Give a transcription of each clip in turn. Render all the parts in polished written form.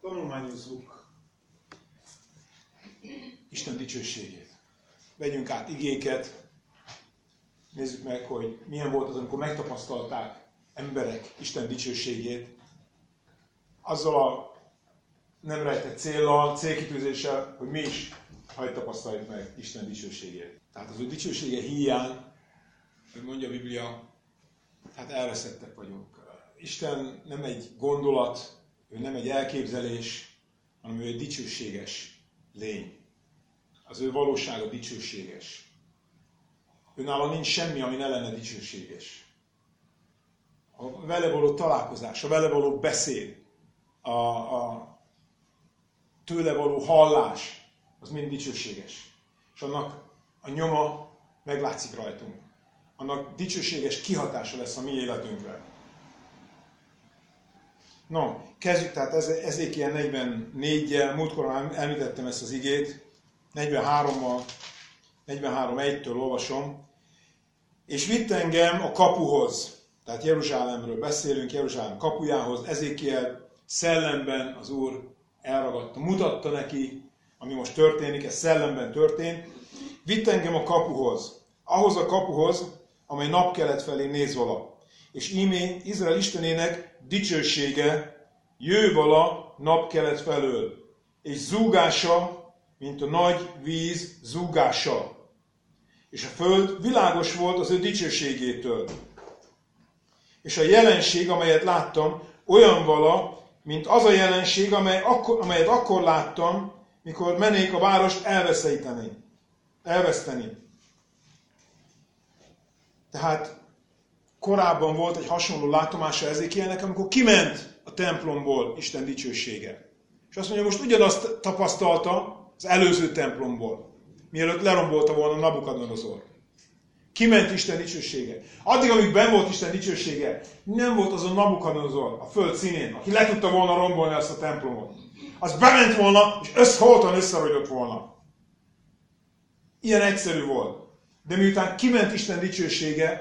Tanulmányozzuk Isten dicsőségét. Vegyünk át igéket, nézzük meg, hogy milyen volt az, amikor megtapasztalták emberek Isten dicsőségét. Azzal a nem rejtett célkitűzéssel, hogy mi is hadd tapasztaljuk meg Isten dicsőségét. Tehát az ő dicsősége hiány, hogy mondja a Biblia, hát elveszettek vagyunk. Isten nem egy gondolat, ő nem egy elképzelés, hanem ő egy dicsőséges lény. Az ő valósága dicsőséges. Őnála nincs semmi, ami ne lenne dicsőséges. A vele való találkozás, a vele való beszéd, a tőle való hallás, az mind dicsőséges. És annak a nyoma meglátszik rajtunk. Annak dicsőséges kihatása lesz a mi életünkre. No, kezdjük tehát Ezékiel 44-jel, múltkor említettem ezt az igét, 43-1-től olvasom. És vitt engem a kapuhoz, tehát Jeruzsálemről beszélünk, Jeruzsálem kapujához, Ezékiel szellemben az Úr elragadta, mutatta neki, ami most történik, ez szellemben történt. Vitt engem a kapuhoz, ahhoz a kapuhoz, amely napkelet felé néz vala. És íme Izrael Istenének dicsősége jő vala napkelet felől, és zúgása, mint a nagy víz zúgása. És a föld világos volt az ő dicsőségétől. És a jelenség, amelyet láttam, olyan vala, mint az a jelenség, amelyet akkor láttam, mikor mennék a várost elveszteni. Tehát korábban volt egy hasonló látomása Ezékielnek, amikor kiment a templomból Isten dicsősége. És azt mondja, most ugyanazt tapasztalta az előző templomból, mielőtt lerombolta volna Nabukadnezar. Kiment Isten dicsősége. Addig, amíg benn volt Isten dicsősége, nem volt az a Nabukadnezar a föld színén, aki le tudta volna rombolni azt a templomot. Az bement volna, és holtan összerogyott volna. Ilyen egyszerű volt. De miután kiment Isten dicsősége,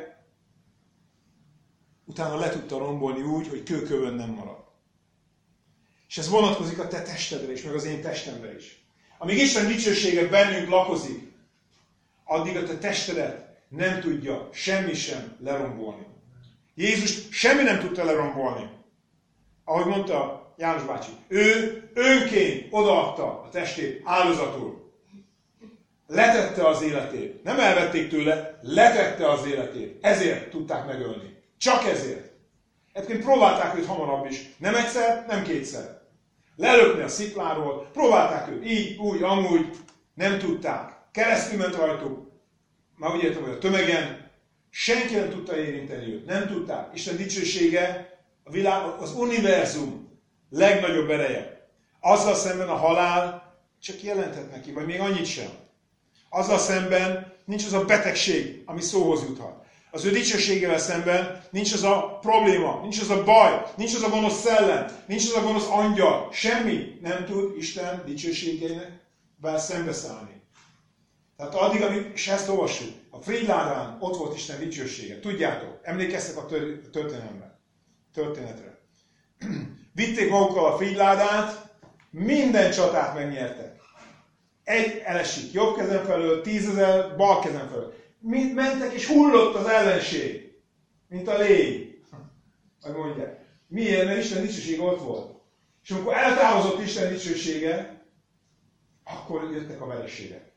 utána le tudta rombolni úgy, hogy kőkövön nem marad. És ez vonatkozik a te testedre is, meg az én testemre is. Amíg Isten dicsősége bennünk lakozik, addig a te testedet nem tudja semmi sem lerombolni. Jézus semmi nem tudta lerombolni. Ahogy mondta János bácsi, ő önként odaadta a testét áldozatul. Letette az életét. Nem elvették tőle, letette az életét. Ezért tudták megölni. Csak ezért. Egyébként próbálták őt hamarabb is. Nem egyszer, nem kétszer. Lelökni a szikláról, próbálták őt így, úgy, amúgy, nem tudták. Keresztül ment rajtuk, már úgy értem, hogy a tömegen, senki nem tudta érinteni őt, nem tudták. Isten dicsősége, a világ, az univerzum legnagyobb ereje. Azzal szemben a halál csak jelenthet neki, vagy még annyit sem. Azzal szemben nincs az a betegség, ami szóhoz juthat. Az ő dicsőségével szemben nincs az a probléma, nincs az a baj, nincs az a gonosz szellem, nincs az a gonosz angyal. Semmi nem tud Isten dicsőségével szembeszállni. Tehát addig, és ezt olvassuk, a Frídládán ott volt Isten dicsősége. Tudjátok, emlékeztek a történetre. Vitték magukkal a Frídládát, minden csatát megnyertek. Egy elesik jobb kezem felől, 10 000 bal kezem felől. Mentek és hullott az ellenség, mint a légy. Ahogy mondják. Miért? Mert Isten dicsősége ott volt. És amikor eltávozott Isten dicsősége, akkor jöttek a vereségek.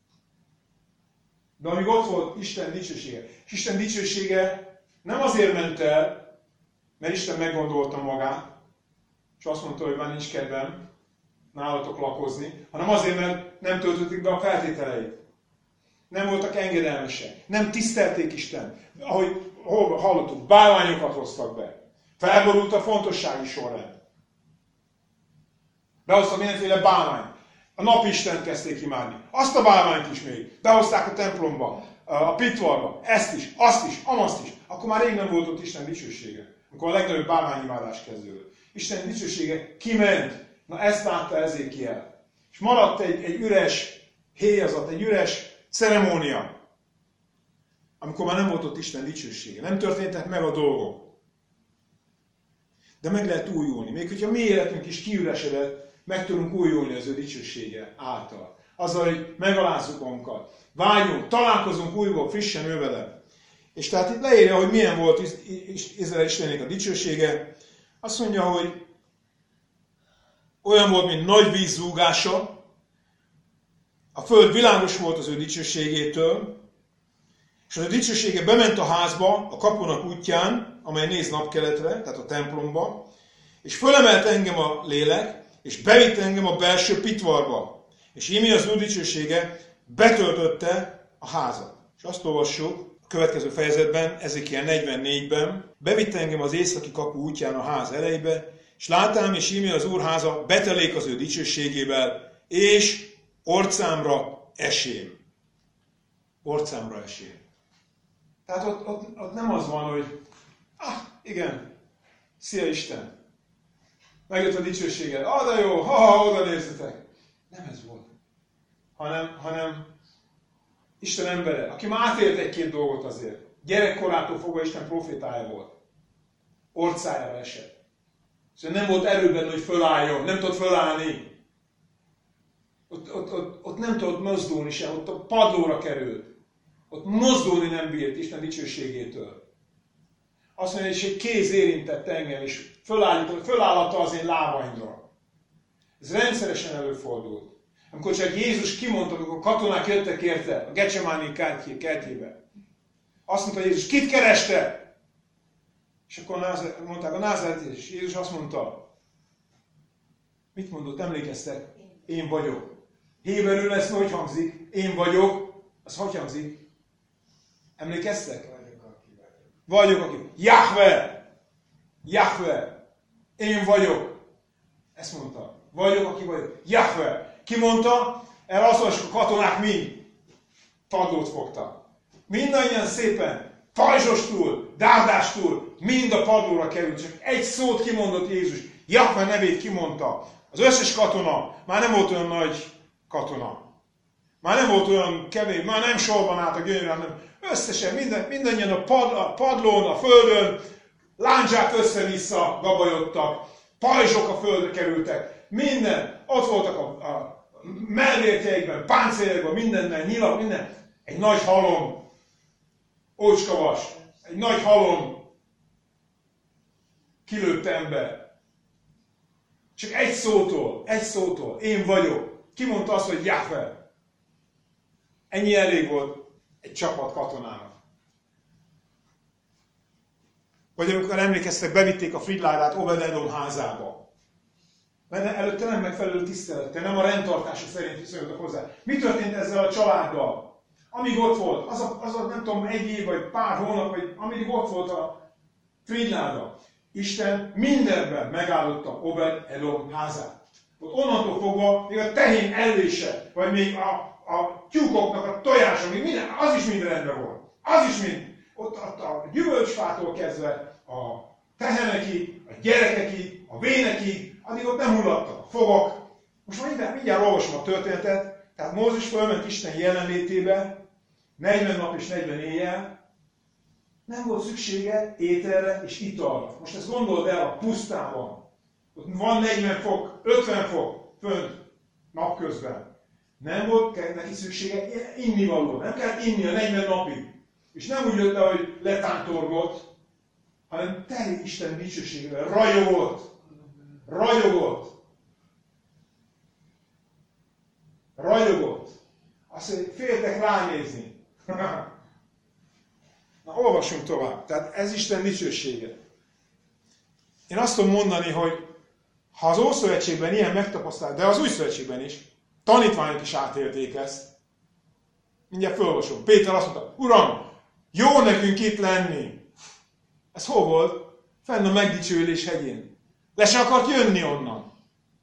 De amíg ott volt Isten dicsősége, és Isten dicsősége nem azért ment el, mert Isten meggondolta magát, és azt mondta, hogy már nincs kedvem nálatok lakozni, hanem azért, mert nem töltötték be a feltételeit. Nem voltak engedelmesek, nem tisztelték Istent. Ahogy hallottuk, bálványokat hoztak be. Felborult a fontossági sorrend. Behoztak mindenféle bálványt. A napistent kezdték imádni. Azt a bálványt is még. Behozták a templomba, a pitvarba. Ezt is, azt is, amazt is. Akkor már rég nem volt ott Isten dicsősége. Amikor a legnagyobb bálványimádás kezdődött. Isten dicsősége kiment. Na ezt látta Ezékiel. És maradt egy üres héjazat, egy üres ceremónia, amikor már nem volt ott Isten dicsősége. Nem történtek meg a dolgok. De meg lehet újulni. Még hogyha mi életünk is kiüresedett, meg tudunk újulni az ő dicsősége által. Azzal, hogy megalázzuk magunkat. Vágyunk, találkozunk újból, frissen ő vele. És tehát itt leírja, hogy milyen volt Izrael Istenének a dicsősége. Azt mondja, hogy olyan volt, mint nagy víz zúgása. A föld világos volt az ő dicsőségétől. És az a dicsősége bement a házba, a kapunak útján, amely néz napkeletre, tehát a templomba, és fölemelt engem a lélek, és bevitt engem a belső pitvarba. És íme az úr dicsősége betöltötte a házat. És azt olvassuk a következő fejezetben, Ezékiel 44-ben, bevitt engem az északi kapu útján a ház elejébe, és látám, és íme az úr háza betelék az ő dicsőségével, és orcámra esém. Orcámra esém. Tehát ott nem az van, hogy igen, szia Isten, megjött a dicsőséged, de jó, oda nézzetek. Nem ez volt. Hanem Isten embere, aki már átélt egy-két dolgot azért. Gyerekkorától fogva Isten profétája volt. Orcájára esett. Szóval nem volt erőben, hogy fölálljon, nem tudott fölállni. Ott nem tudott mozdulni sem, ott a padlóra került. Ott mozdulni nem bírt Isten dicsőségétől. Azt mondja, hogy egy kéz érintett engem, és fölállította az én lábaimra. Ez rendszeresen előfordult. Amikor csak Jézus kimondta, amikor katonák jöttek érte a Gecsemáni kertjébe. Azt mondta Jézus, kit kereste? És akkor mondták a Názáreti, és Jézus azt mondta, mit mondott, emlékeztek? Én vagyok. Héberül ezt hogy hangzik? Én vagyok. Az hogy hangzik? Emlékeztek? Vagyok, aki. Jahve! Jahve! Én vagyok. Ezt mondta. Vagyok, aki vagyok. Jahve! Ki mondta? Erre azt mondja, a katonák mind padlót fogtak. Mindannyian szépen, pajzsostul, dárdástul, mind a padlóra került. Csak egy szót kimondott Jézus. Jahve nevét kimondta. Az összes katona már nem volt olyan nagy katona. Már nem volt olyan kevés, már nem sorban állt a gyönyörűen, hanem összesen mindannyian a padlón, a földön, lándzsák össze-vissza gabajodtak, pajzsok a földre kerültek, minden, ott voltak a mellértjeikben, páncéljekben, mindennel, nyilak, minden. Egy nagy halom, ócskavas, egy nagy halom kilőtt ember. Csak egy szótól, én vagyok. Ki mondta azt, hogy Jahve? Ennyi elég volt egy csapat katonának. Vagy amikor emlékeztek, bevitték a Fridládát Obed-Edom házába. Mert előtte nem megfelelő tisztelettel, nem a rendtartása szerint viszonyultak hozzá. Mi történt ezzel a családdal? Amíg ott volt, az a nem tudom, egy év, vagy pár hónap, vagy amíg ott volt a Fridláda, Isten mindenben megáldotta Obed-Edom házát. Ott onnantól fogva még a tehén ellése, vagy még a tyúkoknak a tojása, még minden, az is mind rendben volt. Az is mind. Ott a gyümölcsfától kezdve a tehenekig, a gyerekekig, a vénekig, addig ott nem hulladtak a fogak. Most már mindjárt olvasom a történetet. Tehát Mózes fölment Isten jelenlétébe, 40 nap és 40 éjjel. Nem volt szüksége ételre és italra. Most ezt gondold el a pusztában. Ott van 40 fok, 50 fok fönt napközben. Nem volt neki szüksége innivaló. Nem kellett inni a 40 napig. És nem úgy jött le, hogy letántorgott, hanem teli Isten dicsőségével. Rajogott. Rajogott. Rajogott. Azt mondja, féltek ránézni. Na, olvassunk tovább. Tehát ez Isten dicsősége. Én azt tudom mondani, hogy ha az Ószövetségben ilyen megtapasztalt, de az Új Szövetségben is, tanítványok is átélték ezt. Mindjárt felolvasom. Péter azt mondta, Uram, jó nekünk itt lenni. Ez hol volt? Fenn a megdicsőülés hegyén. Le se akart jönni onnan.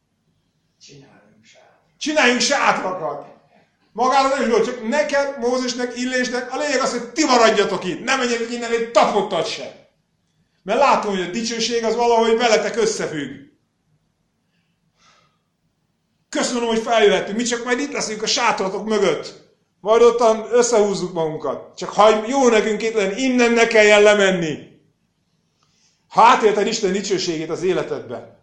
Csináljunk sátrakat. Magára nem is volt, csak neked, Mózesnek, Illésnek, a lényeg az, hogy ti maradjatok itt. Nem menjetek innen egy tapottat se. Mert látom, hogy a dicsőség az valahogy veletek összefügg. Köszönöm, hogy feljöhettünk, mi csak majd itt leszünk a sátratok mögött. Majd ottan összehúzzuk magunkat. Csak ha jó nekünk itt lenni, innen ne kelljen lemenni. Ha átélted Isten dicsőségét az életedben,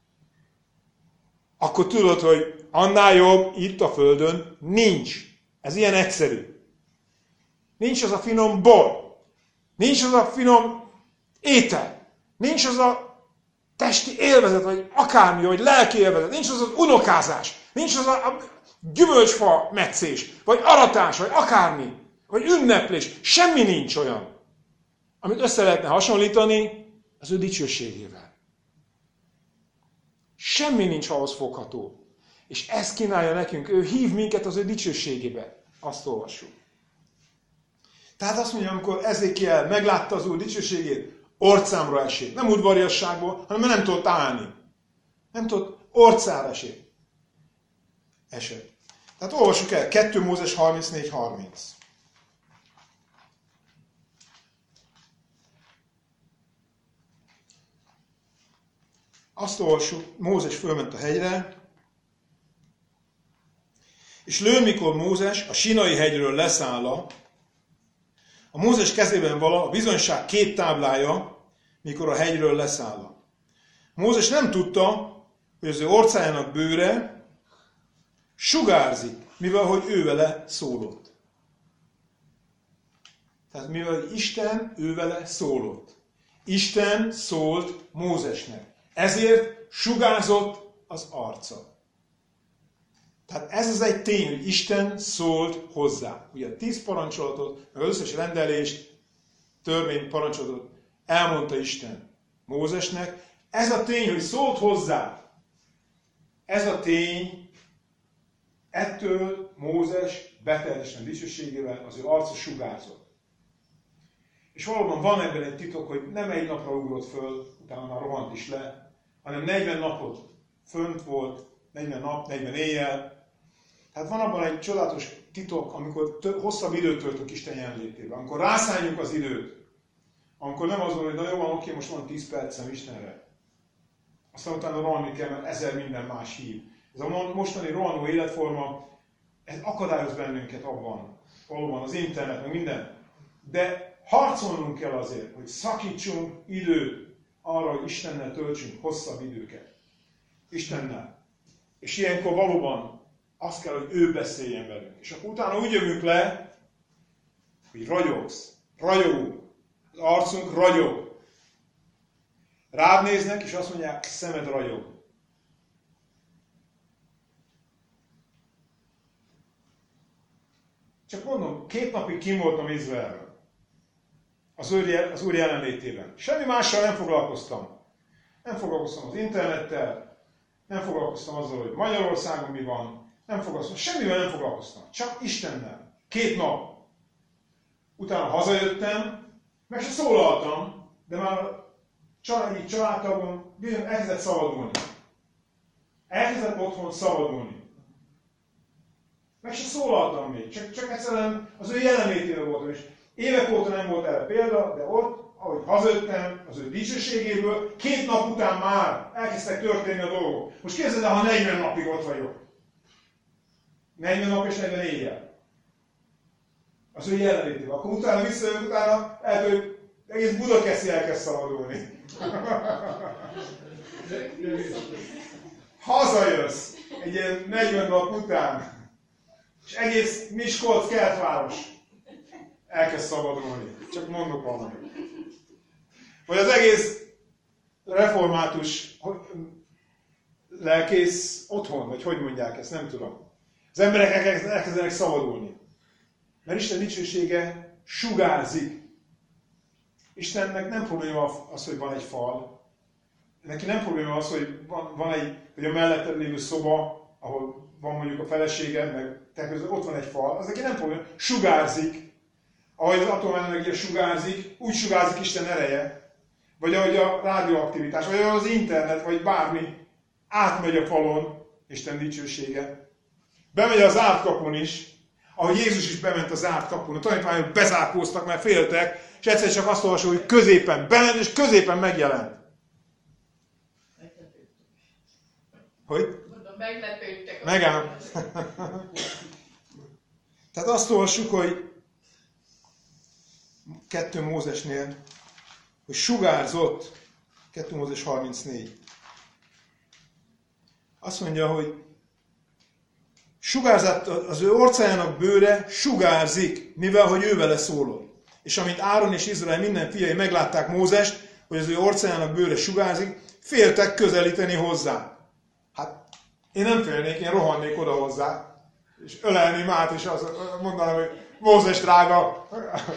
akkor tudod, hogy annál jobb itt a földön nincs. Ez ilyen egyszerű. Nincs az a finom bor. Nincs az a finom étel. Nincs az a testi élvezet, vagy akármi, vagy lelki élvezet. Nincs az az unokázás. Nincs az a gyümölcsfa metszés, vagy aratás, vagy akármi, vagy ünneplés. Semmi nincs olyan, amit össze lehetne hasonlítani az ő dicsőségével. Semmi nincs ahhoz fogható. És ezt kínálja nekünk. Ő hív minket az ő dicsőségébe. Azt olvassuk. Tehát azt mondja, amikor Ezékiel meglátta az Úr dicsőségét, orcámra esett. Nem udvariasságból, hanem mert nem tudott állni. Nem tudott, orcára esett. Tehát olvassuk el, 2 Mózes 34-30. Azt olvassuk, Mózes fölment a hegyre, és lőn, mikor Mózes a Sinai hegyről leszáll, a Mózes kezében vala a bizonyság 2 táblája, mikor a hegyről leszáll. Mózes nem tudta, hogy az ő orcájának bőre sugárzik, mivel hogy ő vele szólott. Tehát mivel Isten ő vele szólott. Isten szólt Mózesnek. Ezért sugárzott az arca. Tehát ez az egy tény, hogy Isten szólt hozzá. Ugye a 10 parancsolatot, meg az összes rendelést, törvény parancsolatot elmondta Isten Mózesnek. Ez a tény, hogy szólt hozzá. Ez a tény, ettől Mózes betelt Isten dicsőségével, az ő arca sugárzott. És valóban van ebben egy titok, hogy nem egy napra ugrott föl, utána már rohant is le, hanem 40 napot fönt volt, 40 nap, 40 éjjel. Tehát van abban egy csodálatos titok, amikor hosszabb időt töltök Isten jelenlétében. Amikor rászálljuk az időt. Amikor nem az van, hogy na jó van, oké, most van 10 percem Istenre. Aztán utána rohanni kell, mert 1000 minden más hív. Ez a mostani rohanó életforma, ez akadályoz bennünket abban. Valóban az internet, meg minden. De harcolnunk kell azért, hogy szakítsunk időt arra, hogy Istennel töltsünk hosszabb időket. Istennel. És ilyenkor valóban azt kell, hogy ő beszéljen velünk. És akkor utána úgy jövünk le, hogy ragyogsz, ragyogunk. Az arcunk ragyog. Rád néznek, és azt mondják, szemed ragyog. Csak mondom, 2 napig kim voltam Izraelben. Az Úr jelenlétében. Semmi mással nem foglalkoztam. Nem foglalkoztam az internettel, nem foglalkoztam azzal, hogy Magyarországon mi van, nem foglalkoztam, semmivel nem foglalkoztam. Csak Istennel. 2 nap. Utána hazajöttem, meg se szólaltam, de már egyik családtagom bizony elkezdett szabadulni. Elkezdett otthon szabadulni. Meg se szólaltam még, csak egyszerűen az ő jelenlétében voltam, és évek óta nem volt erre példa, de ott, ahogy hazajöttem az ő dicsőségéből, 2 nap után már elkezdtek történni a dolgok. Most képzeld el, ha 40 napig ott vagyok. 40 nap és 40 éjjel. Az ő jelenlétében. Akkor utána visszajövök, utána hogy egész Budakeszi elkezd szabadulni. Hazajössz egy ilyen 40 nap után, és egész Miskolc kertváros elkezd szabadulni. Csak mondok valamit. Vagy az egész református lelkész otthon, vagy hogy mondják ezt, nem tudom. Az emberek elkezdenek szabadulni. Mert Isten dicsősége sugárzik. Istennek nem probléma az, hogy van egy fal. Neki nem probléma az, hogy hogy a melletted lévő szoba, ahol van mondjuk a feleséged, meg te közben ott van egy fal. Az neki nem probléma. Sugárzik. Ahogy az atomenergia sugárzik, úgy sugárzik Isten ereje. Vagy ahogy a rádióaktivitás, vagy az internet, vagy bármi átmegy a falon, Isten dicsősége. Bemegy az zárt kapun is, ahogy Jézus is bement a zárt kapun. A tanítványok bezárkóztak, mert féltek, és egyszer csak azt olvasom, hogy középen bement, és középen megjelent. Hogy? Mondom, meglepődtek. Megám. Tehát azt olvassuk, hogy 2 Mózesnél, hogy sugárzott 2 Mózes 34. Azt mondja, hogy sugárzott az ő orcájának bőre sugárzik, mivel hogy ő vele szólott. És amint Áron és Izrael minden fiai meglátták Mózest, hogy az ő orcájának bőre sugárzik, féltek közelíteni hozzá. Hát én nem félnék, én rohannék oda hozzá, és ölelném át, és azt mondanám, hogy Mózes drága,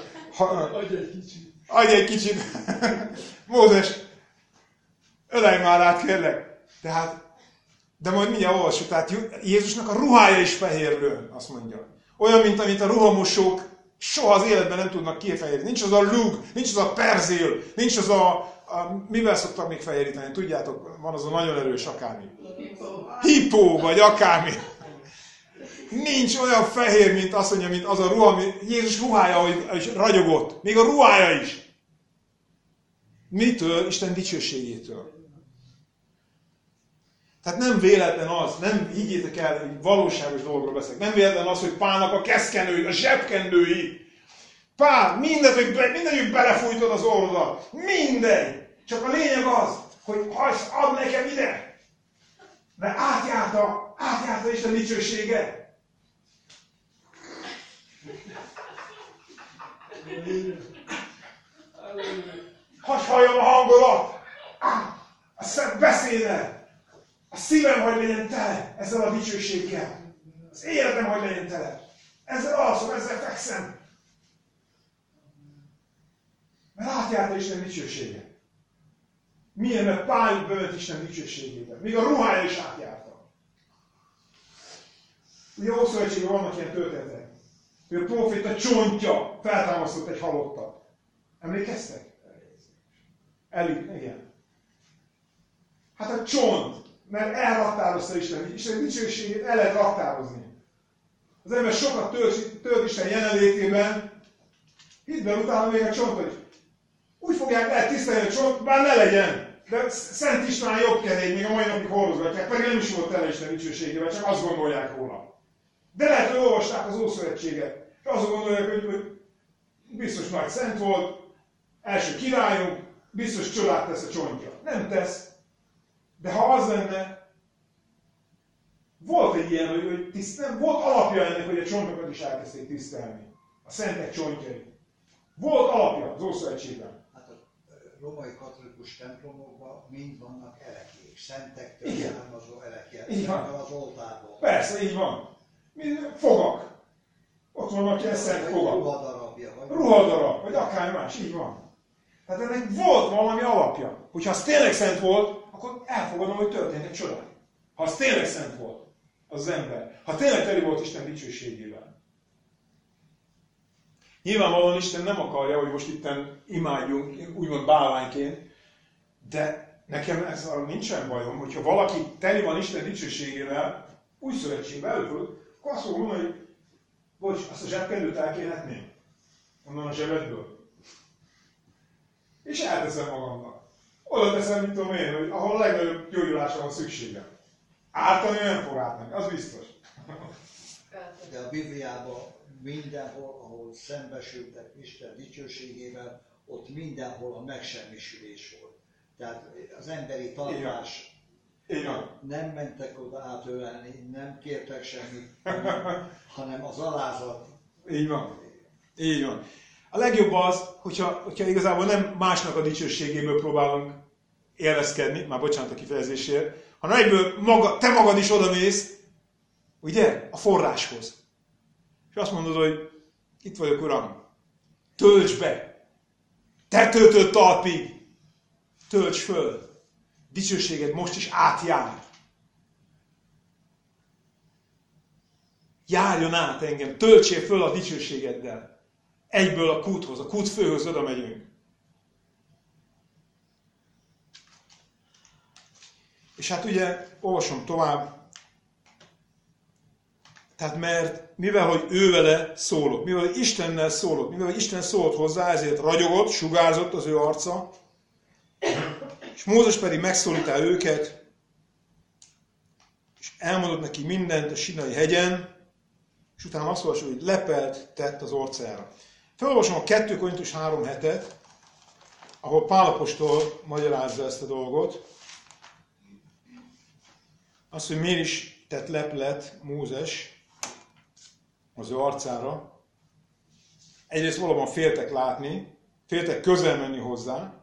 adj egy kicsit. Mózes, ölelj már át, kérlek. De majd mindjárt olvassuk, tehát Jézusnak a ruhája is fehérlő, azt mondja. Olyan, mint amit a ruhamosók soha az életben nem tudnak kifehéríteni. Nincs az a lug, nincs az a perzél, nincs az mivel szoktak még fehéríteni? Tudjátok, van az a nagyon erős akármi. Hippó, vagy akármi. Nincs olyan fehér, mint azt mondja, mint az a ruha, Jézus ruhája, hogy ragyogott. Még a ruhája is. Mitől? Isten dicsőségétől. Tehát nem véletlen az, nem higgyétek el, hogy valóságos dolgokról beszélek. Nem véletlen az, hogy Pálnak a keszkenői, a zsebkendői. Pál, mindenjük belefújtod az orrodat. Mindegy. Csak a lényeg az, hogy add nekem ide. Mert átjárta Isten dicsősége. Hadd halljam a hangodat. A szent beszéddel. A szívem hogy legyen tele ezzel a dicsőséggel. Az életem hogy legyen tele. Ezzel alszom, ezzel fekszem. Mert átjárta Isten dicsősége. Milyen, mert Pál bement Isten dicsőségébe. Még a ruhája is átjárta. Ugye a Ószövetségben vannak ilyen történetek. Hogy a próféta csontja feltámasztott egy halottat. Emlékeztek? Igen. Hát a csont. Mert elraktározta Isten dicsőségét, el lehet raktározni. Az ember sokat tölt Isten jelenlétében, hidd el utána még a csontot is. Úgy fogják lehet tisztelni a csont, bár ne legyen. De Szent István jobb kerék, még a mai napig horrozgatják, pedig nem is volt tele Isten dicsőségével, csak azt gondolják róla. De lehet, hogy olvasták az Ószövetséget, és azt gondolják, hogy biztos nagy szent volt, első királyunk, biztos csodát tesz a csontja. Nem tesz. De ha az lenne, volt egy ilyen, hogy nem, volt alapja ennek, hogy a csontokat is elkezdték tisztelni. A szentek csontjai. Volt alapja az Ószövetségben. Hát a római katolikus templomokban mind vannak elekék, szentektől származó elekek, az oltárból. Persze, így van. Fogak. Ott vannak ilyen szent fogak. Ruhadarabja. Ruhadarab, vagy akár más, így van. Tehát ennek volt valami alapja. Hogyha az tényleg szent volt, akkor elfogadom, hogy történt egy csodák. Ha az tényleg szent volt, az ember. Ha tényleg teli volt Isten dicsőségével. Nyilvánvalóan Isten nem akarja, hogy most itten imádjunk, úgymond bálványként, de nekem ezzel nincsen bajom, hogyha valaki teli van Isten dicsőségével, új szövetségben előfordul, akkor azt fogom mondani, hogy bocs, azt a zsebkendőt elkérhetném. Onnan a zsebedből. És elteszem magamnak. Oda teszem, mit tudom én, hogy ahol a legnagyobb gyógyulásra van szükségem. Ártani nem fog ártani, az biztos. De a Bibliában mindenhol, ahol szembesültek Isten dicsőségével, ott mindenhol a megsemmisülés volt. Tehát az emberi tartás nem mentek oda átölelni, nem kértek semmit, hanem az alázat. Így van. Így van. A legjobb az, hogyha igazából nem másnak a dicsőségéből próbálunk élvezkedni, már bocsánat a kifejezésért, hanem egyből te magad is odamész, ugye, a forráshoz. És azt mondod, hogy itt vagyok, Uram, tölts be, tetőtől talpig, tölts föl, dicsőséged most is átjár. Járjon át engem, töltsél föl a dicsőségeddel. Egyből a kúthoz, a kútfőhöz oda megyünk. És hát ugye, olvasom tovább. Tehát mert, mivel hogy ő vele szólott, mivel hogy Istennel szólott, mivel hogy Isten szólt hozzá, ezért ragyogott, sugárzott az ő arca, és Mózes pedig megszólítá őket, és elmondott neki mindent a Sinai hegyen, és utána azt olvasom, hogy lepelt tett az orcára. Felolvasom a 2 Korintus 3:7-et, ahol Pál apostol magyarázza ezt a dolgot. Az, hogy miért is tett leplet Mózes az ő arcára. Egyrészt valóban féltek látni, féltek közel menni hozzá.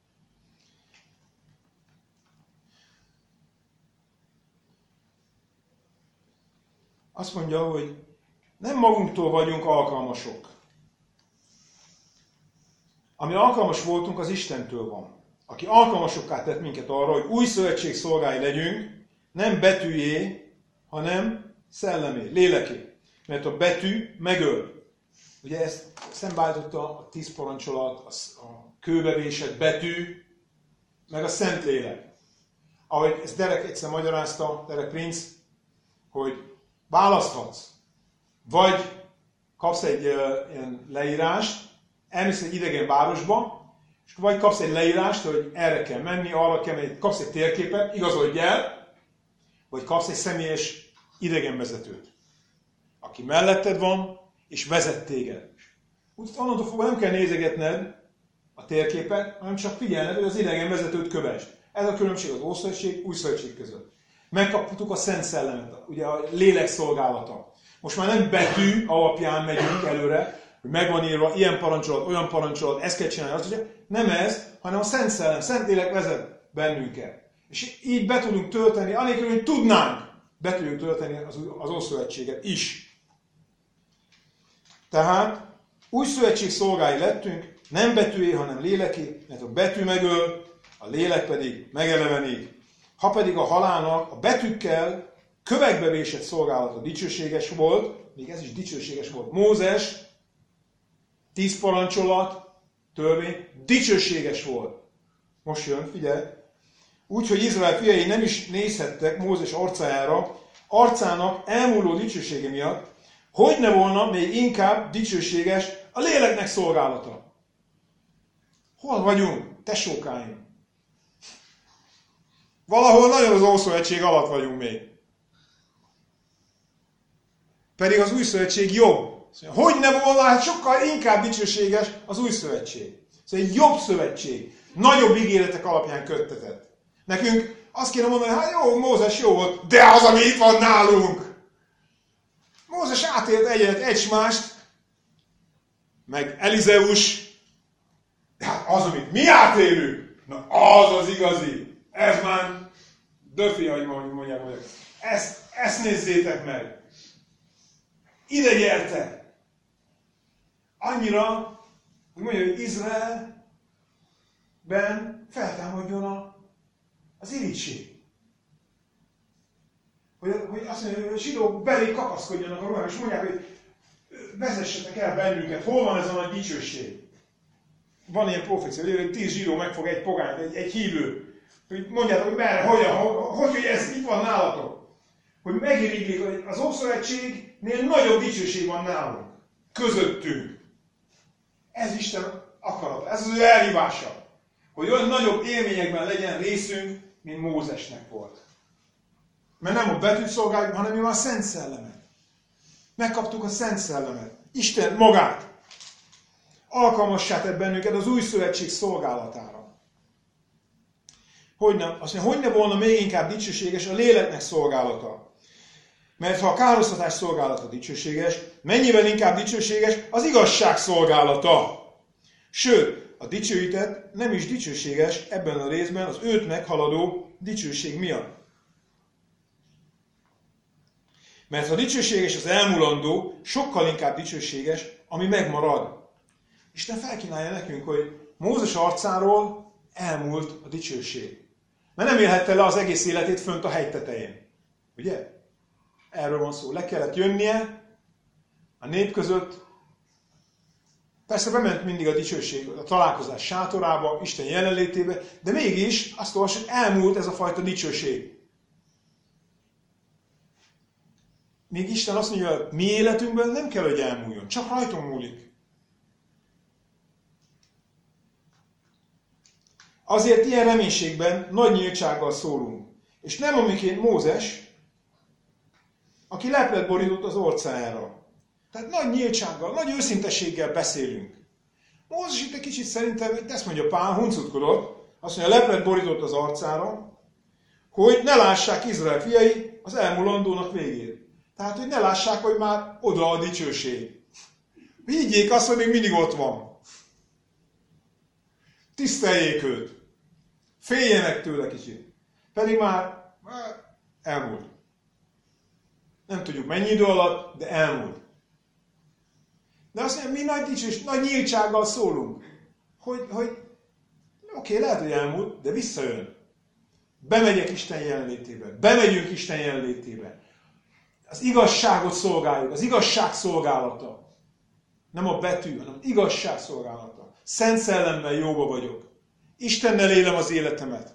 Azt mondja, hogy nem magunktól vagyunk alkalmasok. Ami alkalmas voltunk, az Istentől van. Aki alkalmasokká tett minket arra, hogy új szövetség szolgái legyünk, nem betűjé, hanem szellemé, léleké. Mert a betű megöl. Ugye ezt szembeállította a 10 parancsolat, a kőbe vésett betű, meg a Szentlélek. Ahogy ezt Derek egyszer magyarázta, Derek Prince, hogy választhatsz. Vagy kapsz egy ilyen leírást, elmész egy idegen városba, és vagy kapsz egy leírást, hogy erre kell menni, arra kell menni, kapsz egy térképet, igazodj el, vagy kapsz egy személyes idegenvezetőt, aki melletted van, és vezet téged. Úgy onnantól fogva nem kell nézegetned a térképet, hanem csak figyelned, hogy az idegenvezetőt kövesd. Ez a különbség az Ószövetség, Új Szövetség között. Megkaptuk a Szent Szellemet, ugye a lélek szolgálata. Most már nem betű alapján megyünk előre, hogy megvan írva ilyen parancsolat, olyan parancsolat, ezt kell csinálni, azt mondja. Nem ez, hanem a Szent Szellem, Szent Lélek vezet bennünket. És így be tudunk tölteni, anélkül, hogy tudnánk, be tudjuk tölteni az Ószövetséget is. Tehát Új Szövetség szolgái lettünk, nem betűjé, hanem léleké, mert a betű megöl, a lélek pedig megelevenít. Ha pedig a halálnak a betűkkel kövekbe vésett szolgálata dicsőséges volt, még ez is dicsőséges volt. Mózes, 10 parancsolat, törvény, dicsőséges volt. Most jön, figyelj. Úgy, hogy Izrael fiai nem is nézhettek Mózes arcájára, arcának elmúló dicsősége miatt, hogy ne volna még inkább dicsőséges a léleknek szolgálata. Hol vagyunk, tesókáim? Valahol nagyon az Ószövetség alatt vagyunk még. Pedig az Új Szövetség jobb. Hogy ne volna, hát sokkal inkább dicsőséges az Új Szövetség. Szóval egy jobb szövetség, nagyobb ígéretek alapján köttetett. Nekünk azt kéne mondani, hát jó, Mózes jó volt, de az, ami itt van nálunk. Mózes átélt egy mást, meg Elizeus, de hát az, amit mi átélünk, na az az igazi. Ez már döfi, ahogy mondják. Ezt nézzétek meg. Ide gyertek. Annyira, hogy mondja, hogy Izraelben feltámadjon az irigység. Hogy azt mondja, hogy a zsidók belé kapaszkodjanak a románok, és mondják, hogy vezessetek el bennünket, hol van ez a nagy dicsőség. Van ilyen profécia, hogy 10 zsidó megfog egy pogányt, egy hívő. Hogy mondjátok, hogy merre, hogyan, hogy ez itt van nálatok. Hogy megiriglik, hogy az Ószövetségnél nagyobb dicsőség van nálunk. Közöttünk. Ez Isten akarata, ez az ő elhívása. Hogy olyan nagyobb élményekben legyen részünk, mint Mózesnek volt. Mert nem a betűt szolgáljuk, hanem mi már a Szent Szellemet. Megkaptuk a Szent Szellemet. Isten magát. Alkalmassá tett bennünket az Új Szövetség szolgálatára. Azt mondja, hogy ne volna még inkább dicsőséges a léleknek szolgálata. Mert ha a károsztatás szolgálata dicsőséges, mennyivel inkább dicsőséges az igazság szolgálata. Sőt, a dicsőített nem is dicsőséges ebben a részben az őt meghaladó dicsőség miatt. Mert ha dicsőséges az elmulandó, sokkal inkább dicsőséges, ami megmarad. Isten felkínálja nekünk, hogy Mózes arcáról elmúlt a dicsőség. Mert nem élhette le az egész életét fönt a hegy tetején. Ugye? Erről van szó. Le kellett jönnie a nép között. Persze bement mindig a dicsőség, a találkozás sátorába, Isten jelenlétébe, de mégis azt olvasod, hogy elmúlt ez a fajta dicsőség. Még Isten azt mondja, hogy mi életünkben nem kell, hogy elmúljon, csak rajtunk múlik. Azért ilyen reménységben nagy nyíltsággal szólunk. És nem amiként Mózes, aki leplet borított az orcájára. Tehát nagy nyíltsággal, nagy őszintességgel beszélünk. Mózes itt egy kicsit szerintem, itt ezt mondja Pál, huncutkodott, azt mondja, leplet borított az arcára, hogy ne lássák Izrael fiai az elmulandónak végét. Tehát, hogy ne lássák, hogy már oda a dicsőség. Higgyék azt, hogy még mindig ott van. Tiszteljék őt. Féljenek tőle kicsit. Pedig már elmúlt. Nem tudjuk mennyi idő alatt, de elmúlt. De azt mondja, mi nagy nyíltsággal szólunk, hogy oké, lehet, hogy elmúlt, de visszajön. Bemegyek Isten jelenlétébe. Bemegyünk Isten jelenlétébe. Az igazságot szolgáljuk, az igazság szolgálata. Nem a betű, hanem igazság szolgálata. Szent szellemmel jóba vagyok. Istennel élem az életemet.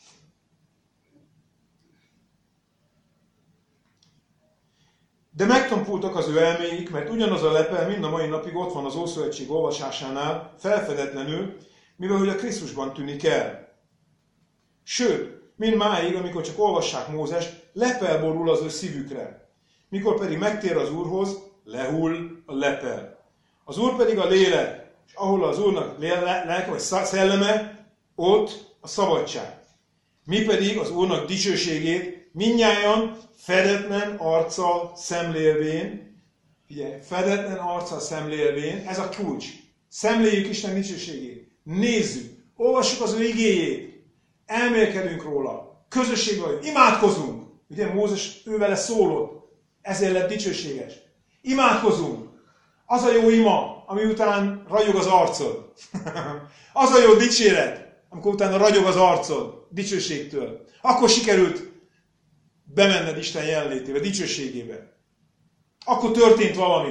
De megtompultak az ő elméik, mert ugyanaz a lepel mind a mai napig ott van az Ószövetség olvasásánál, felfedetlenül, mivel hogy a Krisztusban tűnik el. Sőt, mind máig, amikor csak olvassák Mózest, lepel borul az ő szívükre. Mikor pedig megtér az Úrhoz, lehull a lepel. Az Úr pedig a lélek, és ahol az Úrnak lelke vagy szelleme, ott a szabadság. Mi pedig az Úrnak dicsőségét mindnyájan fedetlen arccal szemlélvén, ugye, fedetlen arccal szemlélvén, ez a kulcs. Szemléljük Isten dicsőségét, nézzük, olvassuk az ő igéjét, elmélkedünk róla, közösségben vagyunk, imádkozunk. Ugye Mózes ővele szólott, ezért lett dicsőséges. Imádkozunk. Az a jó ima, ami után ragyog az arcod. Az a jó dicséret, amikor utána ragyog az arcod dicsőségtől. Akkor sikerült bemenned Isten jelenlétébe, dicsőségébe. Akkor történt valami.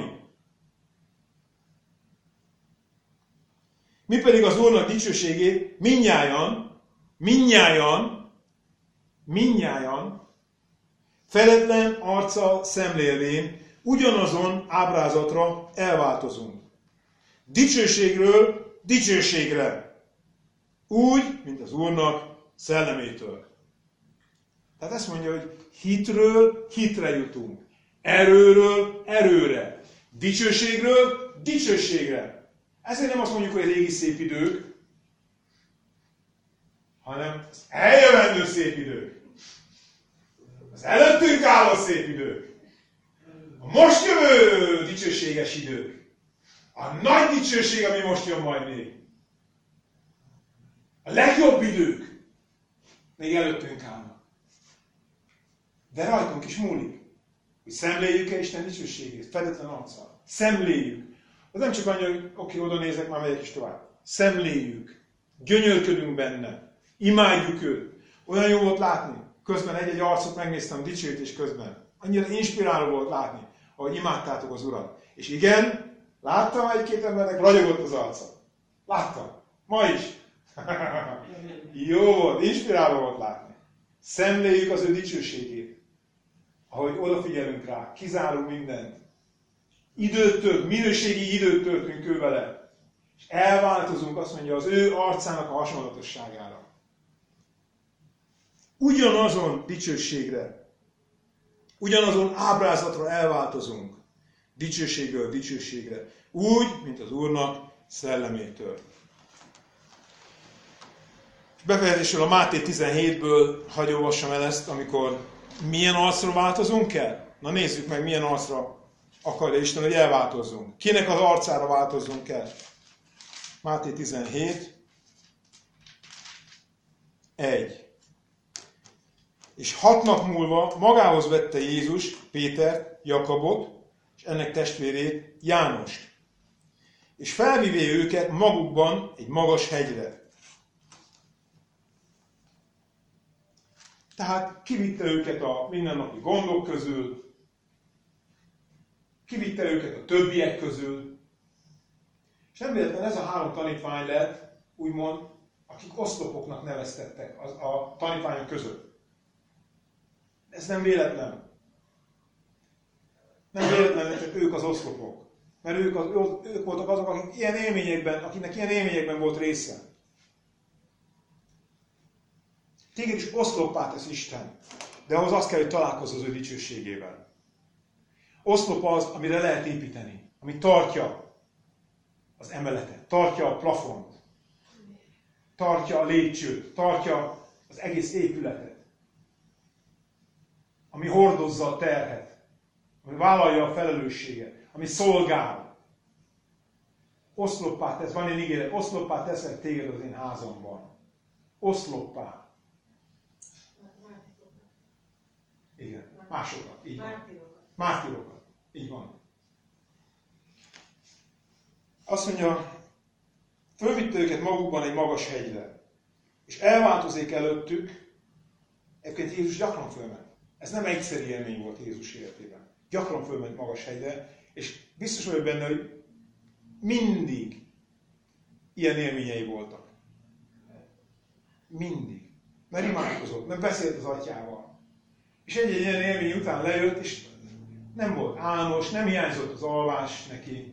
Mi pedig az Úrnak dicsőségét mindnyájan feletlen arccal szemlélvén ugyanazon ábrázatra elváltozunk. Dicsőségről dicsőségre. Úgy, mint az Úrnak szellemétől. Tehát ezt mondja, hogy hitről hitre jutunk. Erőről erőre. Dicsőségről dicsőségre. Ezért nem azt mondjuk, hogy régi szép idők, hanem az eljövendő szép idők. Az előttünk álló szép idők. A most jövő dicsőséges idők. A nagy dicsőség, ami most jön majd még. A legjobb idők még előttünk állnak. De rajtunk is múlik, hogy szemléljük-e Isten dicsőségét, fedetlen arccal. Szemléljük. Az nem csak annyi, hogy oké, oda nézek, már megyek is tovább. Szemléljük. Gyönyörködünk benne. Imádjuk őt. Olyan jó volt látni. Közben egy-egy arcot megnéztem dicsőítés közben. Annyira inspiráló volt látni, ahogy imádtátok az Urat. És igen, láttam egy-két embernek ragyogott az arca. Láttam. Ma is. Jó volt, inspiráló volt látni. Szemléljük az ő dicsőségét. Ahogy odafigyelünk rá, kizárunk mindent. Minőségi időt töltünk ő vele. És elváltozunk, azt mondja, az ő arcának a hasonlatosságára. Ugyanazon dicsőségre, ugyanazon ábrázatra elváltozunk. Dicsőségről dicsőségre. Úgy, mint az Úrnak szellemétől. Befejezésül a Máté 17-ből hadd olvassam el ezt, amikor milyen arcra változunk el? Na nézzük meg, milyen arcra akarja Isten, hogy elváltozzunk. Kinek az arcára változzunk el? Máté 17, 1. És 6 nap múlva magához vette Jézus Pétert, Jakabot, és ennek testvérét, Jánost. És felvivé őket magukban egy magas hegyre. Tehát kivitte őket a mindennapi gondok közül, kivitte őket a többiek közül, és nem véletlen ez a 3 tanítvány lett, úgymond, akik oszlopoknak neveztettek a tanítványok között. Ez nem véletlen. Nem véletlen, csak ők az oszlopok. Mert ők voltak azok, akiknek ilyen élményekben volt része. Téged is oszloppá tesz Isten, de ahhoz az kell, hogy találkozz az ő dicsőségével. Oszlop az, amire lehet építeni, ami tartja az emeletet, tartja a plafont, tartja a lépcsőt, tartja az egész épületet, ami hordozza a terhet, ami vállalja a felelősséget, ami szolgál. Oszloppá tesz, van egy ígéret, oszloppá teszek téged az én házamban. Oszloppá. Igen, másokat, így van. Mártírokat, így van. Azt mondja, fölvitte őket magukban egy magas hegyre, és elváltozik előttük. Egyébként Jézus gyakran fölment. Ez nem egyszerű élmény volt Jézus életében. Gyakran fölment magas hegyre, és biztos vagyok benne, hogy mindig ilyen élményei voltak. Mindig. Mert imádkozott, mert beszélt az atyával. És egy ilyen élmény után lejött, és nem volt álmos, nem hiányzott az alvás neki.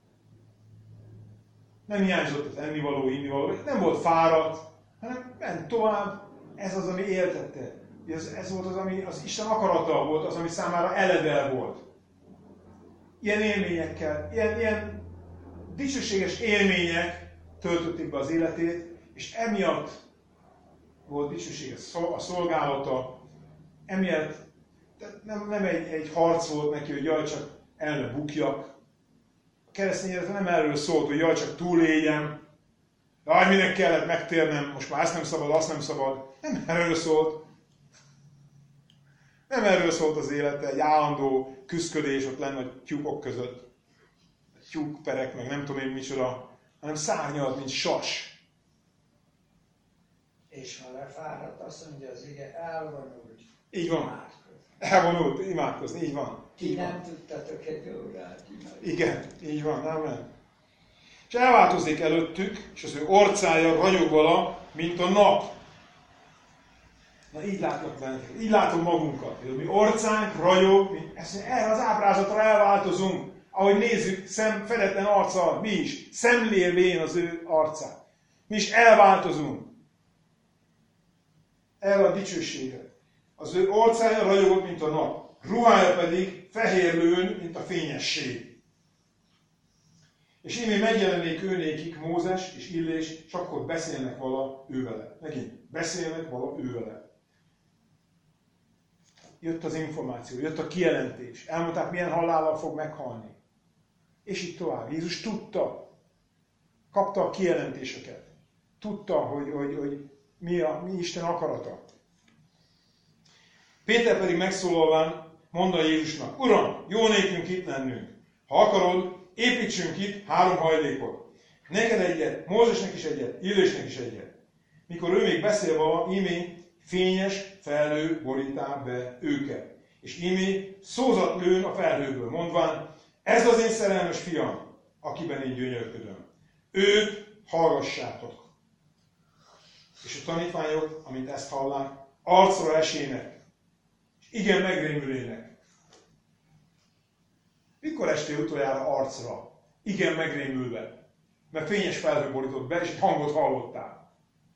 Nem hiányzott az ennivaló, innivaló, nem volt fáradt, hanem ment tovább. Ez az, ami éltette. Ez volt az, ami az Isten akarata volt, az, ami számára eledel volt. Ilyen élményekkel, ilyen dicsőséges élmények töltötték be az életét, és emiatt volt dicsőséges a szolgálata, emiatt nem egy harc volt neki, hogy jaj, csak el ne bukjak. A keresztény élet nem erről szólt, hogy jaj, csak túléljem, jaj, minek kellett megtérnem, most már ezt nem szabad, azt nem szabad. Nem erről szólt. Nem erről szólt az élete, egy állandó küszködés ott lenne a tyúkok között. A tyúkperek, meg nem tudom én micsoda, hanem szárnyalt, mint sas. És ha lefáradt, azt mondja az ige, elvonult. Így van. Elvonult, imádkozni, így van. Ti nem tudtatok egy órát imádkozni. Igen, így van, amen. És elváltozik előttük, és az ő orcája ragyog vala, mint a nap. Na így látlak benneteket, így látom magunkat. Hogy a mi orcánk ragyog, erre az ábrázatra elváltozunk. Ahogy nézzük, fedetlen arccal, mi is, szemlélvén az ő arcát. Mi is elváltozunk. Erre a dicsőségre. Az ő orcája ragyogott, mint a nap. Ruhája pedig fehérlőn, mint a fényesség. És íme megjelenik őnékik Mózes és Illés, és akkor beszélnek vala ővele. Megint, beszélnek vala ővele. Jött az információ, jött a kijelentés. Elmondták, milyen halállal fog meghalni. És így tovább. Jézus tudta. Kapta a kijelentéseket. Tudta, hogy mi Isten akarata. Péter pedig megszólalván mondta Jézusnak, Uram, jó nékünk itt lennünk. Ha akarod, építsünk itt 3 hajlékot. Neked egyet, Mózesnek is egyet, Illésnek is egyet. Mikor ő még beszél vala, ímé fényes felhő borítá be őket. És ímé szózat lőn a felhőből, mondván, ez az én szerelmes fiam, akiben én gyönyörködöm. Őt hallgassátok. És a tanítványok, amint ezt hallák, arcra esének, és igen megrémülének. Mikor estél utoljára arcra, igen megrémülve? Mert fényes felhő borított be, és egy hangot hallottál.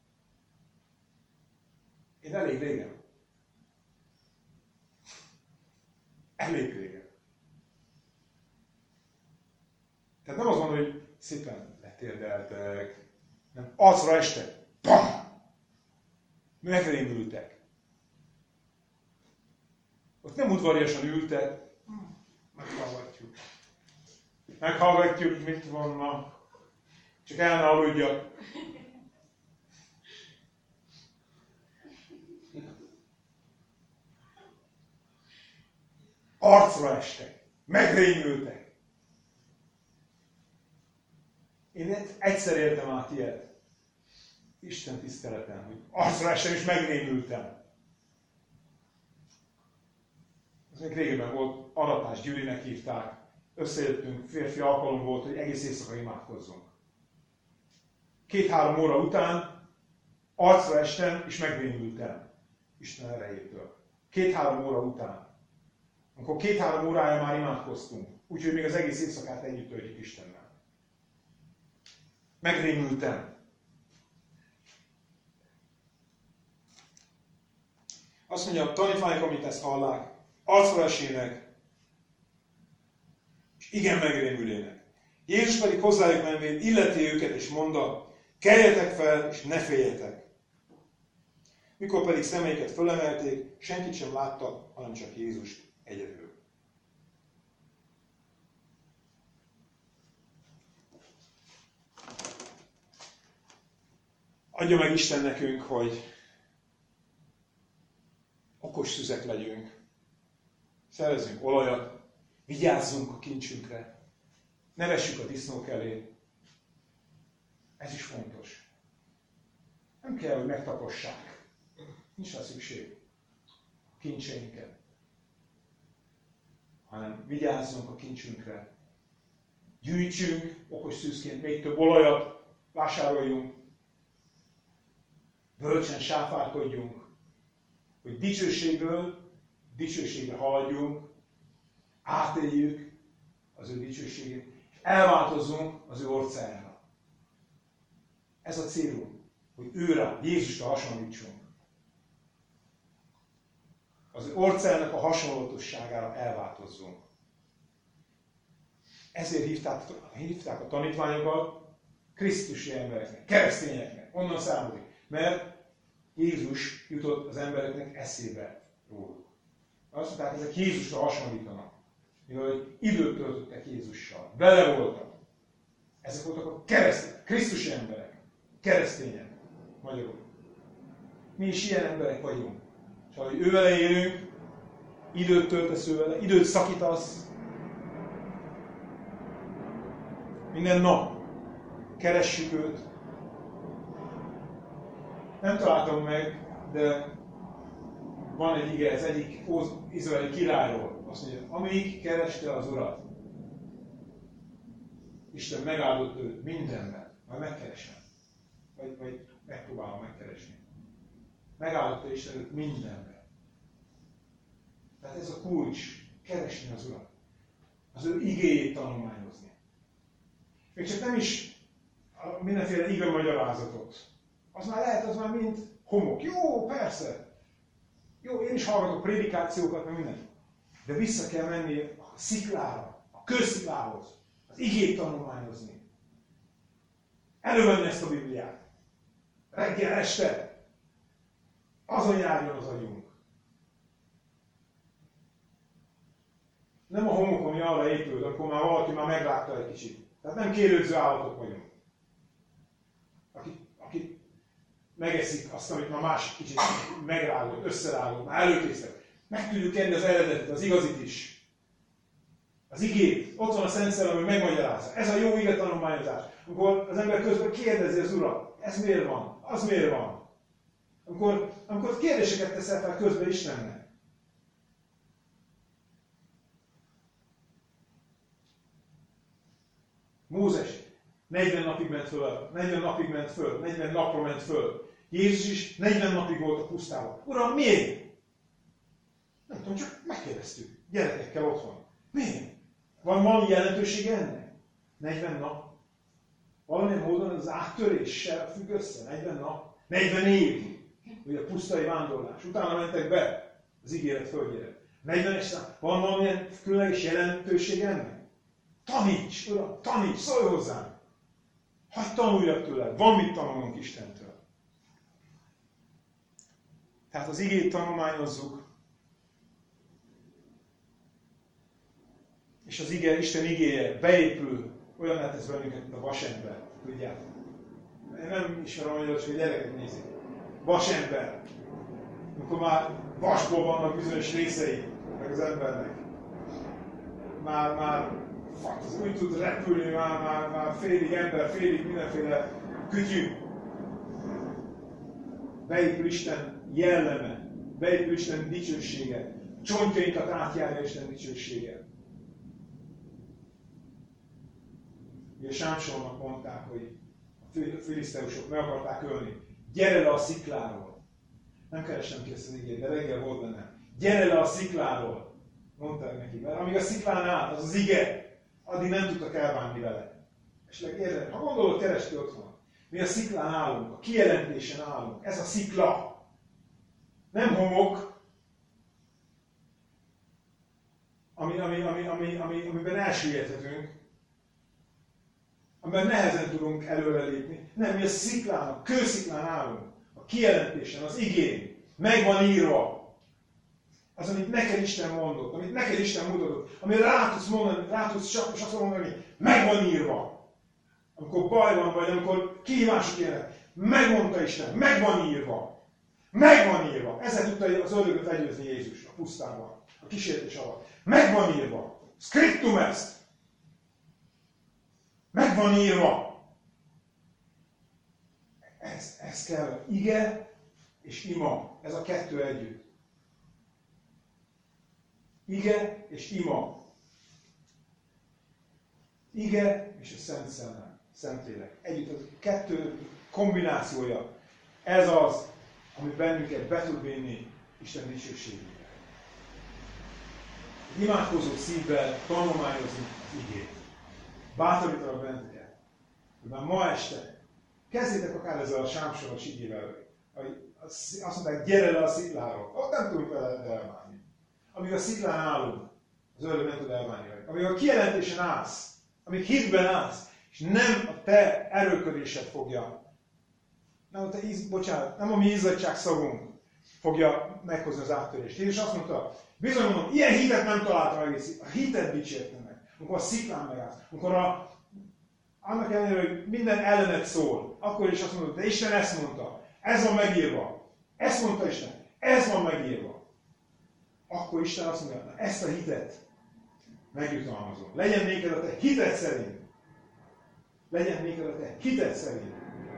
Én elég régen. Elég régen. Tehát nem az van, hogy szépen letérdeltek, nem, arcra estek. Pam! Megrémültek. Ott nem udvariasan ültek. Meghallgatjuk. Meghallgatjuk, mit vannak. Csak el ne aludjak. Arcra estek. Megrémültek. Én egyszer értem át ilyet. Isten tiszteleten, hogy arcra estem és megrémültem. Ez még régebben volt, aratás Gyurinek hívták. Összejöttünk, férfi alkalom volt, hogy egész éjszaka imádkozzunk. 2-3 óra után arcra estem és megrémültem Isten erejétől. 2-3 óra után. Amikor 2-3 órája már imádkoztunk, úgyhogy még az egész éjszakát együtt töltjük Istennel. Megrémültem. Azt mondja, a tanítványok, amit ezt hallák, arcra esének, és igen megrémülének. Jézus pedig hozzájuk menvén illeti őket, és mondta, keljetek fel, és ne féljetek. Mikor pedig szemeiket fölemelték, senkit sem láttak, hanem csak Jézust egyedül. Adja meg Isten nekünk, hogy okos szüzek legyünk. Szerezzünk olajat, vigyázzunk a kincsünkre, ne vessük a disznók elé. Ez is fontos. Nem kell, hogy megtapossák. Nincs rá szükség a kincseinket. Hanem vigyázzunk a kincsünkre. Gyűjtsünk okos szűzként még több olajat, vásároljunk. Bölcsen sáfárkodjunk, hogy dicsőségből dicsőségre haladjunk, átéljük az ő dicsőségét, és elváltozzunk az ő orcájára. Ez a célunk, hogy őre, Jézusra hasonlítsunk. Az ő orcájának a hasonlatosságára elváltozzunk. Ezért hívták a tanítványokat Krisztusi embereknek, keresztényeknek. Onnan származik. Mert Jézus jutott az embereknek eszébe róluk. Azt mondták, ezek Jézusra hasonlítanak. Mivel időt töltöttek Jézussal. Vele voltak. Ezek voltak a keresztények, Krisztusi emberek. Keresztények. Magyarul. Mi is ilyen emberek vagyunk. És ahogy ő vele élünk, időt töltesz ő vele, időt szakítasz. Minden nap keressük őt. Nem találtam meg, de van egy ige, ez egyik izraeli királyról. Azt mondja, amíg kereste az Urat, Isten megáldott őt mindenben. Majd megkeresem. Vagy megpróbálom megkeresni. Megáldotta Isten őt mindenben. Tehát ez a kulcs, keresni az Urat. Az ő igéjét tanulmányozni. Még csak nem is mindenféle ige magyarázatot. Az már lehet, az már mind homok. Jó, persze. Jó, én is hallgatok prédikációkat, meg mindent. De vissza kell menni a sziklára, a kősziklához, az igét tanulmányozni. Elővenni ezt a Bibliát. Reggel, este. Azon járjon az agyunk. Nem a homok, ami arra épül, akkor már valaki már megrágta egy kicsit. Tehát nem kérődző állatok vagyunk. Akik megeszik azt, amit már másik kicsit megrágott, összerágott, már előkészített. Meg tudjuk enni az eredetet, az igazit is. Az igét. Ott van a Szent Szellem, hogy megmagyarázza. Ez a jó ige tanulmányozás. Amikor az ember közben kérdezi az Urat, ez miért van? Az miért van? Amikor kérdéseket teszel fel közben Istennek. Mózes 40 napig ment föl, 40 napig ment föl, 40 napra ment föl. Jézus is 40 napig volt a pusztában. Uram, miért? Nem tudom, csak megkérdeztük. Gyerekekkel otthon. Miért? Van valami jelentősége ennek? 40 nap? Valamilyen módon az áttöréssel függ össze? 40 nap? 40 év? Ugye a pusztai vándorlás. Utána mentek be az ígéret földjére. 40 szám. Van valamilyen különleges jelentősége ennek? Taníts, Uram, taníts, szólj hozzám! Hadd tanuljak tőle, van mit tanulnunk Istentől. Tehát az igét tanulmányozzuk, és az ige, Isten igéje beépül, olyan lehet ez bennünket, mint a vasember, tudjátok. Én nem ismerem annyira, hogy gyerekek nézik. Vasember. Amikor már vasból vannak bizonyos részei meg az embernek. Már az úgy tud repülni, már félig ember, félig mindenféle kütyű. Beépül Isten jelleme, beépül Isten dicsősége. Csontjainkat átjárja Isten dicsősége. Ugye Sámsonnak mondták, hogy a filiszteusok meg akarták ölni. Gyere le a szikláról. Nem keresem ki ezt az igét, de reggel volt benne. Gyere le a szikláról, mondták neki. Mert amíg a sziklán állt, az az ige, addig nem tudtak elbánni vele. És legérde, ha gondolod, keresd ki otthon. Mi a sziklán állunk, a kijelentésen állunk. Ez a szikla. Nem homok, amiben elsüllyedhetünk, amiben nehezen tudunk előrelépni. Nem, mi a sziklán, a kősziklán állunk. A kijelentésen, az igén. Meg van írva. Az, amit neked Isten mondott, amit neked Isten mutatott, amire rá tudsz mondani, rá tudsz csak és azt mondani, meg van írva. Amikor baj van, vagy amikor kihívások jönnek, megmondta Isten, meg van írva. Meg van írva. Ezzel tudta az ördögöt legyőzni Jézus a pusztában, a kísértés alatt. Meg van írva. Scriptum est. Meg van írva. Ez kell. Ige és ima. Ez a kettő együtt. Ige és ima. Ige és a Szent Szellem, Szentlélek. Együtt a kettő kombinációja. Ez az, ami bennünket be tud vinni Isten dicsőségére. Imádkozó szívvel tanulmányozni az igét. Bátorítalak benneteket, hogy már ma este kezdjétek akár ezzel a sámsoros igével. Azt mondták, gyere le a szikláról. Ott nem tudunk vele elválni. Amíg a sziklán állunk, az ördög nem tud elválni vele. Amíg a kijelentésen állsz, amíg hitben állsz, és nem a te erőködésed fogja, nem a mi izzadság szavunk fogja meghozni az áttörést. Jézus azt mondta, bizony mondom, ilyen hitet nem találtam egész. A hitet dicsérte meg. Amikor a sziklán megállsz, amikor annak ellenére, hogy minden ellenet szól, akkor is azt mondod, de Isten ezt mondta, ez van megírva. Ezt mondta Isten, ez van megírva. Akkor Isten azt mondja, na ezt a hitet megjutalmazom. Legyen néked a te hited szerint. Legyen néked a te hited szerint.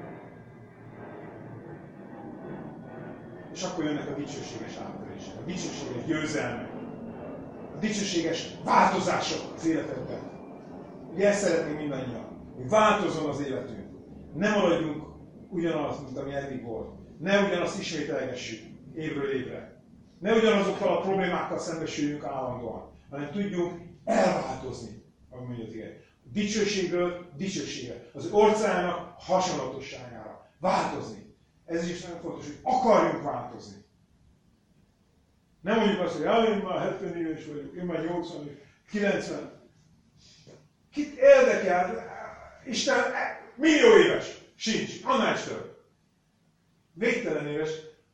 És akkor jönnek a dicsőséges áttörések, a dicsőséges győzelmek, a dicsőséges változások az életedben. Ugye ezt szeretnénk mindannyian, hogy változzon az életünk. Ne maradjunk ugyanaz, mint ami eddig volt. Ne ugyanazt ismételgessük évről évre. Ne ugyanazokkal a problémákkal szembesüljünk állandóan, hanem tudjunk elváltozni, ahogy mondja az ige. Dicsőségről dicsőségre. Az orcájának hasonlatosságára. Változni. Ez is nagyon fontos, hogy akarjunk változni. Nem mondjuk azt, hogy én már 70 éves vagyok, én már 80 éves, 90. Kit érdekel? Isten millió éves. Sincs. Annál is több. Végtelen éves.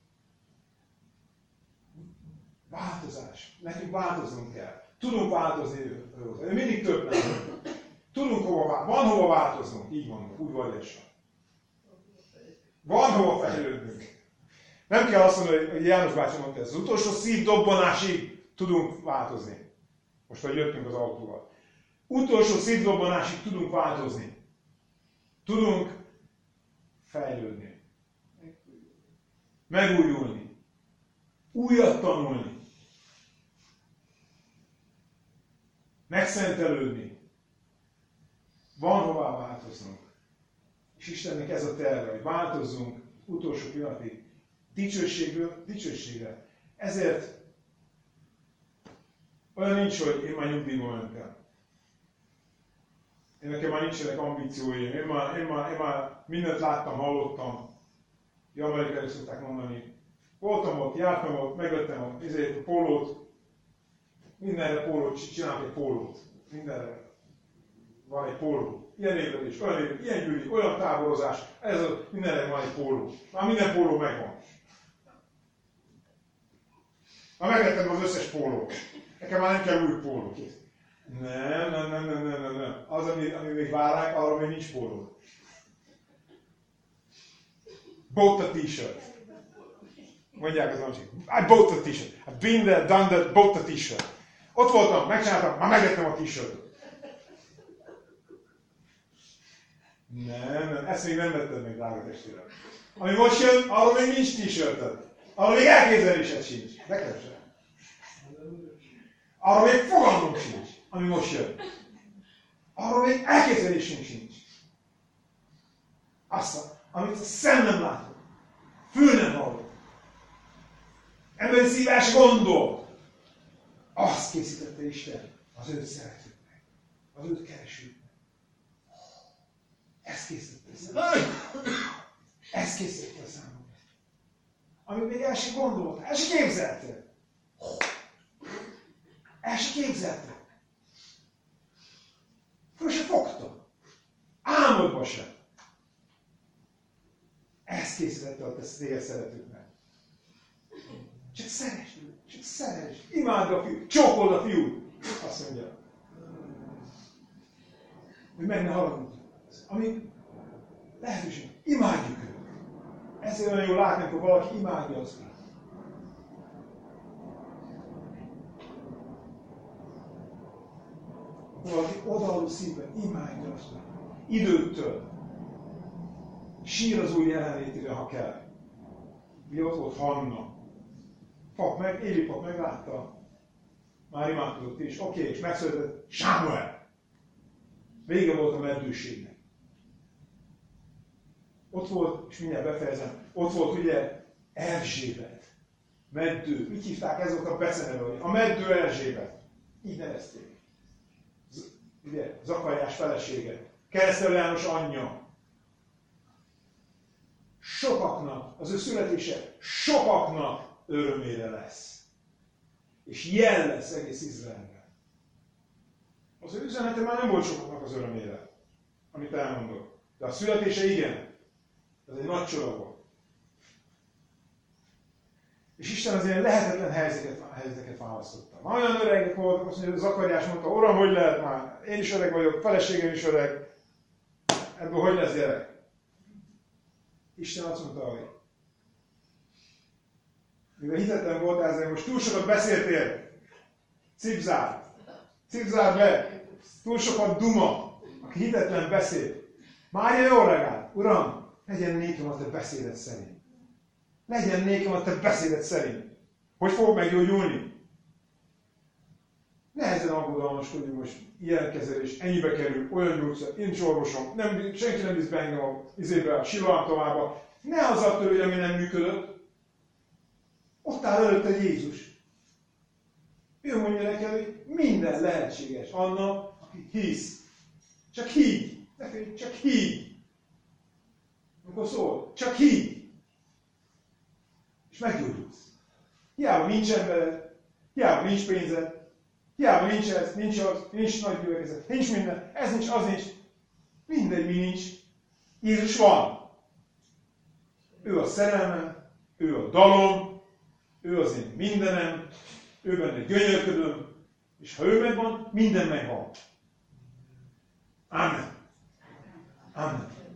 Változás. Nekünk változnunk kell. Tudunk változni őt. Mindig több nem. Tudunk van hova változnunk. Így mondom, udvariasan. Van hova fejlődnünk. Nem kell azt mondani, hogy János bácsi mondta, az utolsó szívdobbanásig tudunk változni. Most, hogy jöttünk az autóval. Utolsó szívdobbanásig tudunk változni. Tudunk fejlődni. Megújulni. Újat tanulni. Megszentelődni. Van hová változnunk. És Istennek ez a terve, hogy változzunk utolsó pillanatig dicsőségről dicsőségre. Ezért olyan nincs, hogy én már nyugdíjba mentem. Én nekem már nincsenek ambícióim. Én már mindent láttam, hallottam. Amerikai szokták mondani. Voltam ott, jártam ott, megvettem a pólót. Mindenre pólót, csinálok egy pólót. Mindenre van egy póló. Ilyen ébredés, olyan ébredés, ilyen gyűli, olyan táborozás. Mindenre van egy póló. Már minden póló megvan. Már megvettem az összes pólót. Nekem már nem kell új póló. Nem. Az, ami még vár ránk, arra még nincs póló. Bought a t-shirt. Mondják az amcsik. I bought a t-shirt. I've been there, done that, bought a t-shirt. Ott voltam, megcsináltam, már megvettem a t-shirtot. Nem, ezt még nem vetted meg, drága testvérem. Ami most jön, arról még nincs t-shirted. Arról még elképzelésed sincs. Nekem sem. Arról még fogalmunk sincs, ami most jön. Arról még elképzelésünk sincs. Azt, amit a szem nem látott, fül nem hallott, emberi szívás gondol, azt készítette Isten az őt szeretőknek, az őt keresőknek. Ezt készítette számomra. Ezt készítette számomra. Amit még el sem gondolt, el sem képzelte. El sem képzelte. Föl sem fogta. Álmodta szeretettel téged szeretünk meg. Csak szeresd őt, csak szeresd. Imádd a fiút, csókold a fiút. Azt mondja. Hogy meg ne haragudj. Ami lehetőség, imádjuk őt. Ezért olyan jól látni, amikor valaki imádja az Urat. Valaki odaadó szívben imádja az Urat. Időt tölt. Sír az Úr jelenlétére, ha kell. Ugye ott volt Hanna. Éli pap meglátta. Már imádkozott is. Oké, és megszületett Sámuel. Vége volt a meddőségnek. Ott volt, és mindjárt befejezem, ott volt ugye Erzsébet. Meddő. Mit hívták? Ez volt a beceneve. A meddő Erzsébet. Így nevezték. Ugye, Zakariás felesége. Keresztelő János anyja. Sokaknak, az ő születése sokaknak örömére lesz. És jel lesz egész Izraelben. Az ő üzenete már nem volt sokaknak az örömére, amit elmondok. De a születése igen. Ez egy nagy csoda volt. És Isten az ilyen lehetetlen helyzeteket választotta. Már olyan öregek voltak, azt mondja, hogy Zakariás mondta, Uram, hogy lehet már? Én is öreg vagyok, feleségem is öreg. Ebből hogy lesz gyerek? Isten azt mondta, hogy mivel hitetlen voltál ezzel, most túl sokat beszéltél, cipzárd le, túl sokat duma, aki hitetlen beszél. Már jó reggelt, Uram, legyen nékem a te beszédet szerint. Legyen nékem a te beszédet szerint. Hogy fog meggyógyulni? Nehezen aggodalmaskodjunk most, ilyen kezelés, ennyibe kerül, olyan gyógyszer, én is orvosom, senki nem visz be engem a Siloám-továba. Ne azzal törődj, ami nem működött. Ott áll előtte Jézus. Ő mondja neked, hogy minden lehetséges annak, aki hisz. Csak higgy. Ne félj, csak higgy. Amikor szól, csak higgy. És meggyógyulsz. Hiába nincs embered, hiába nincs pénzed, hiába nincs ez, nincs az, nincs nagy gyülekezet, nincs minden, ez nincs, az nincs. Mindegy, mi nincs. Jézus van. Ő a szerelmem, ő a dalom, ő az én mindenem, ő benne gyönyörködöm, és ha ő megvan, minden megvan. Amen. Amen.